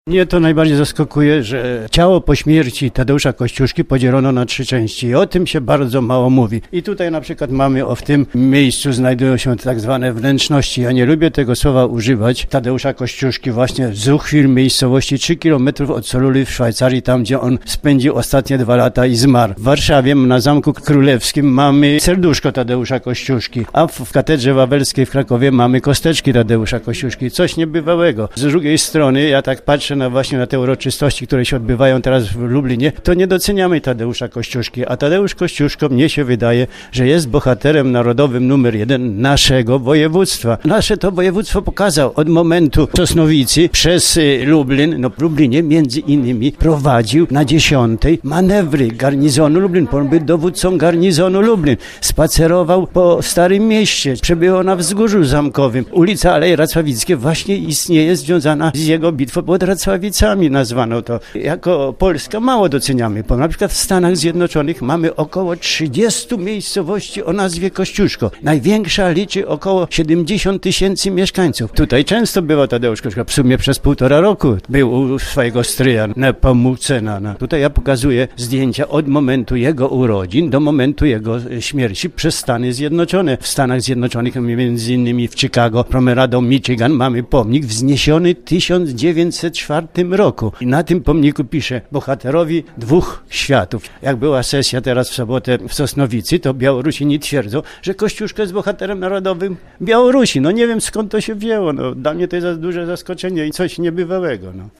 Mnie to najbardziej zaskakuje, że ciało po śmierci Tadeusza Kościuszki podzielono na 3 części i o tym się bardzo mało mówi. I tutaj na przykład mamy w tym miejscu znajdują się tak zwane wnętrzności. Ja nie lubię tego słowa używać. Tadeusza Kościuszki właśnie w Zuchwil, miejscowości 3 km od Soluli w Szwajcarii, tam gdzie on spędził ostatnie 2 lata i zmarł. W Warszawie na Zamku Królewskim mamy serduszko Tadeusza Kościuszki, a w Katedrze Wawelskiej w Krakowie mamy kosteczki Tadeusza Kościuszki. Coś niebywałego. Z drugiej strony ja tak patrzę właśnie na te uroczystości, które się odbywają teraz w Lublinie, to nie doceniamy Tadeusza Kościuszki, a Tadeusz Kościuszko, mnie się wydaje, że jest bohaterem narodowym numer 1 naszego województwa. Nasze to województwo pokazał od momentu Sosnowicy przez Lublin. No w Lublinie między innymi prowadził na 10. manewry garnizonu Lublin. On był dowódcą garnizonu Lublin. Spacerował po Starym Mieście, przebywał na Wzgórzu Zamkowym. Ulica Aleje Racławickie właśnie istnieje związana z jego bitwą pod Racławicami, nazwano to. Jako Polska mało doceniamy, bo na przykład w Stanach Zjednoczonych mamy około 30 miejscowości o nazwie Kościuszko. Największa liczy około 70 000 mieszkańców. Tutaj często bywał Tadeusz Kościuszko, w sumie przez 1,5 roku był u swojego stryja Nepomucena. Tutaj ja pokazuję zdjęcia od momentu jego urodzin do momentu jego śmierci przez Stany Zjednoczone. W Stanach Zjednoczonych, między innymi w Chicago, Promerado, Michigan, mamy pomnik wzniesiony w 1904 roku. I na tym pomniku pisze bohaterowi 2 światów. Jak była sesja teraz w sobotę w Sosnowicy, to Białorusini twierdzą, że Kościuszko jest bohaterem narodowym Białorusi. No nie wiem skąd to się wzięło. No, dla mnie to jest duże zaskoczenie i coś niebywałego. No.